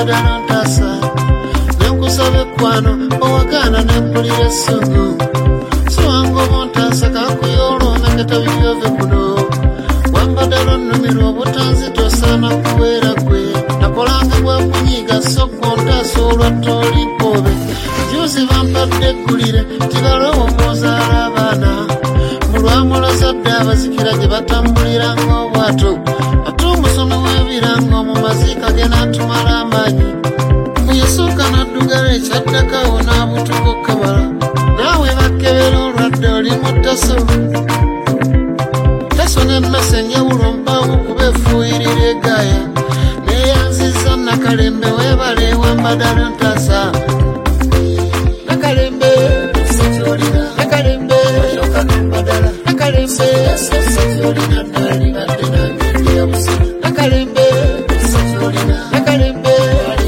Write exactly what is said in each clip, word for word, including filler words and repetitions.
yambadala ntasa nenkusabe kwano owagana nempulira essungu siwangu obuntasa kakuyoloma ketabibyove kuno wambadala nnumira obutanzi tosaana kubeera gwe nakolanga bwakunyiga sokko ntasa olwatta olinkobe juzi bampadde eggulire tibalowomooza abaana mulwamulazadde abazikira gye batambuliranga obwato ate omusomi w'ebirango mu maziika ge n'atumala amaanyi muyesooka n'addugala ekyaddakawo n'abutuko kabala naawe bakebera olwadde oli mu ttaso taso n'emmese enjawulo mpaawo kuba efuuyirira egaaya neeyanziza nakalembe weebale wambadala ntasa nakalembe nakalembe nakalembe nakalembe nakalembe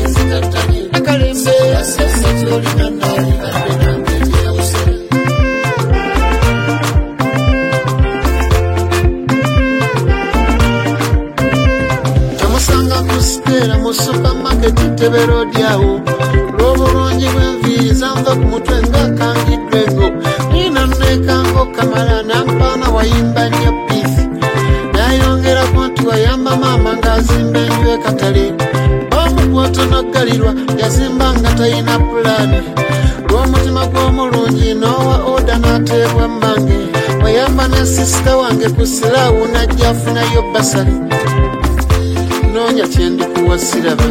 tamusanga kusitera mu supamaketi teberodyawo lw'obulungi bw'enviiri zanva ku mutwe ng'akangiddwengo nina nekango kamala nampaana wayimba nnyo piifi nayongeraku nti wayamba maama ng'azimba enju ekatale omukwota naggalirwa yazimba nga talina pulaani lw'omutima gw'omulungi n'owa oda n'ateebwa mmange wayamba ne sisita wange ku siraawu najja afunayo basali noonya kyendikuwa siraba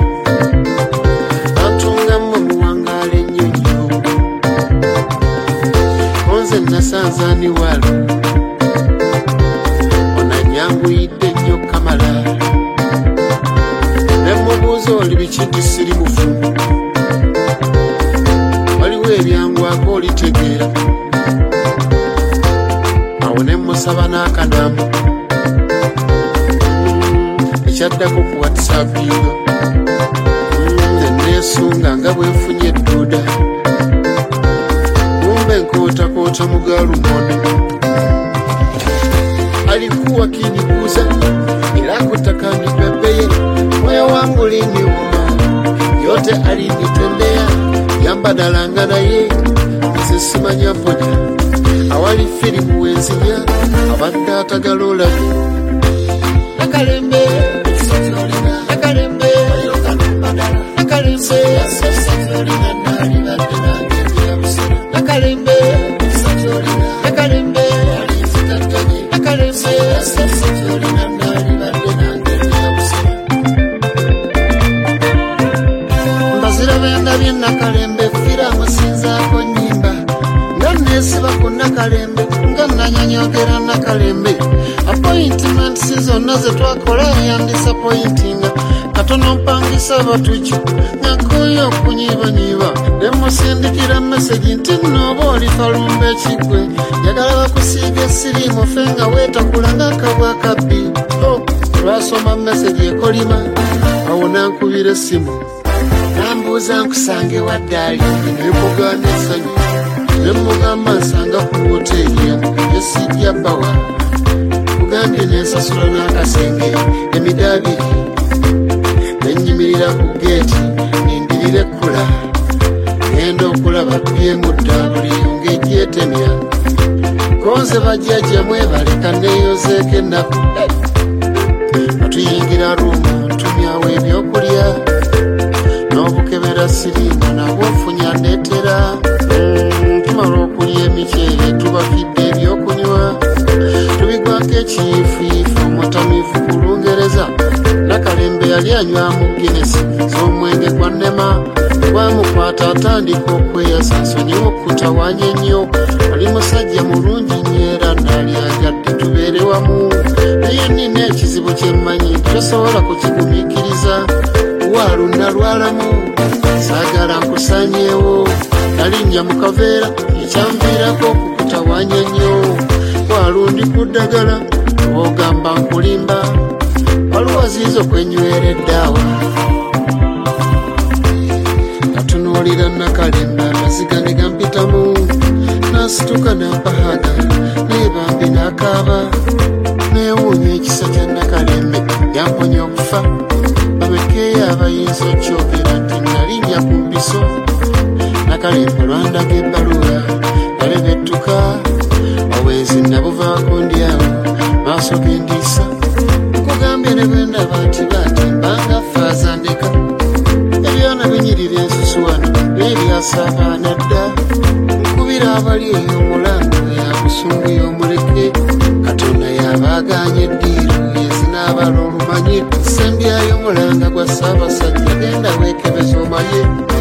atungamu muwangaala ennyonnyo onze nasanzaani walo onanyanguyidde nnyo kamala nemubuuza oli biki siri mufu waliwo ebyangwako olitegeera awo nemusaba n'akanamu ekyaddako ku whatsapp yo neneesunga nga bwenfunye edduuda kumbe nkootakoota mugalumono alikuwa kiniguza ila kutakani pepeye moyo wangu liniuma yote alinitendea yambadalanga naye nzisimanya mponya awali firimu wenzinya abadde atagalola nakalembe nakalembe nakalembe nakalembe nakalembe mbazira benda byenakalembe fira amusinzaako nnyimba nga neesiba ku nakalembe nga nanyonyogera nakalembe appointments zonna ze twakola yandisappointinga katono mpangisa batuki nyakoyo okunyibanyiba nemusindikira mesegi nti nooba oli falumba ekigwe yagala bakusiiga esirimu fe nga weetakulanga akabwa kabbi lwasoma mesegi ekolima awo nankubira essimu nambuuza nkusange waddaali nemugaana essanyu nemugamba nsanga ku woteeri esijja bawa kugambye nensasula n'akasenge emidaabiri nenyimirira ku geeti nindirira ekkula genda okulaba byemudda buli ng'ejyetemya konze bajjajja mwebaleka neeyozeeko ennaku natuyingira ruumu ntumyawo ebyokulya n'obukebera siriima nabwo nfunya neetera tumala okulya emiceere tubafidde ebyokunywa tubigwako ekiyiifuyiifu omutamiifu ku lungereza nakalembe yali anywamu ginesi z'omwenge gwa nnema gwamukwata atandika okweyasa nsonyiwa okutawanya ennyo oli musajja mulungi nnyo era naali agadde tubeere wamu naye nina ekizibu kyemmanyi tosobola kukigumiikiriza waaluna lwalamu saagala nkusanyeewo nalinnya mu kaveera ekyamviirako okukutawanya ennyo walundi ku ddagala ogamba nkulimba waluwaziizo kwenywera eddaawa natunuulira nakalemba amaziga ne gampitamu nasituka nampahaga naye bambi n'akaaba neewuunya ekisa kya nakalembe yamponya okufa abekeeyo abayinza maaso kyogera nti nalinnya ku mbiso nakalemba lwandaga ebbaluwa nalebettuka obwezi nabuvaako ndyawo maaso gendiisa nkugambye ne bwe ndaba nti batimbanga faazandeka ebyana binyirira ensusu wano n'ebyasaabaana dda nkubira abali eyo omulango yabusungu y'omuleke katonda yabaaganya eddiiro yezinaabala olumanyi sembyayo mulanga gwa ssaabasajja genda weekebeza omanye